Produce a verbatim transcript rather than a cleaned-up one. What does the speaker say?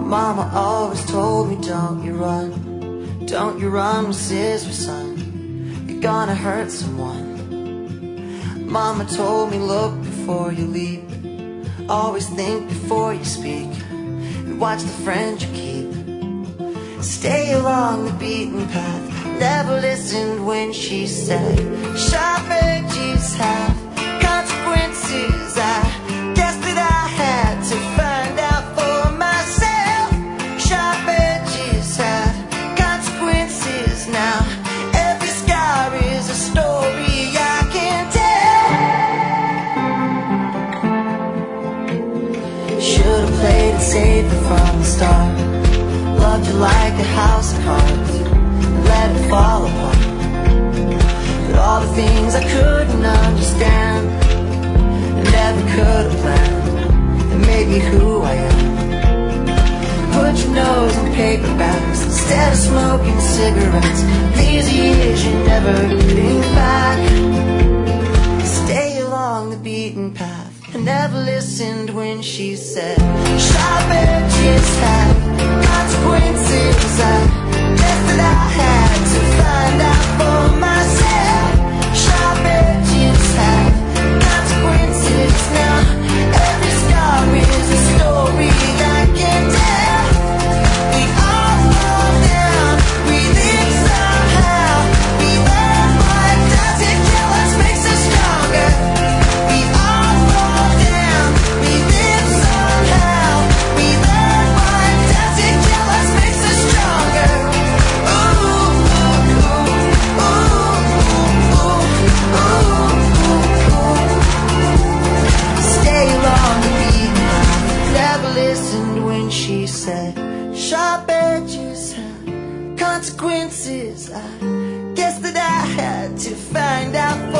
Mama always told me, don't you run, don't you run with scissors, son, you're gonna hurt someone. Mama told me, look before you leap, always think before you speak, and watch the friends you keep. Stay along the beaten path. Never listened when she said, sharp edges have consequences. I guess that I had to find out for myself. Sharp edges have consequences. Now every scar is a story I can tell. Should've played it safe from the start. Loved you like a house of cards, let it fall apart. But all the things I couldn't understand and never could have planned, and made me who I am. Put your nose in paper bags instead of smoking cigarettes. These years you're never getting back. Stay along the beaten path. I never listened when she said, sharp edges have consequences. I guess that I had to find out for myself. Sharp edges have consequences. Now every scar is a story I can tell. We all fall down, we live somehow. We learn what doesn't kill us makes us stronger. We all fall down, we live somehow. We learn what doesn't kill us makes us stronger. She said, sharp edges have consequences. I guess that I had to find out for